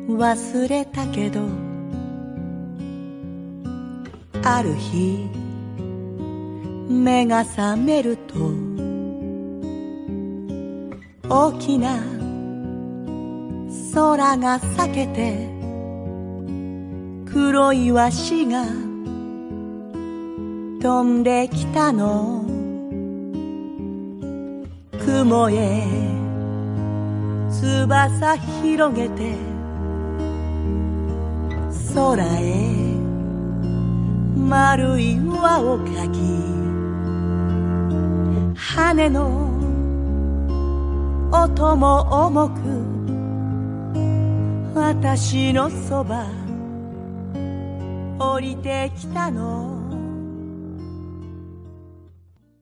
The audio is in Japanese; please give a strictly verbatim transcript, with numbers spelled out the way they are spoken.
忘れたけどある日目が覚めると大きな空が裂けて黒いワシが飛んできたの。雲へ翼広げて空へ丸い輪をかき羽の音も重く私のそば降りてきたの。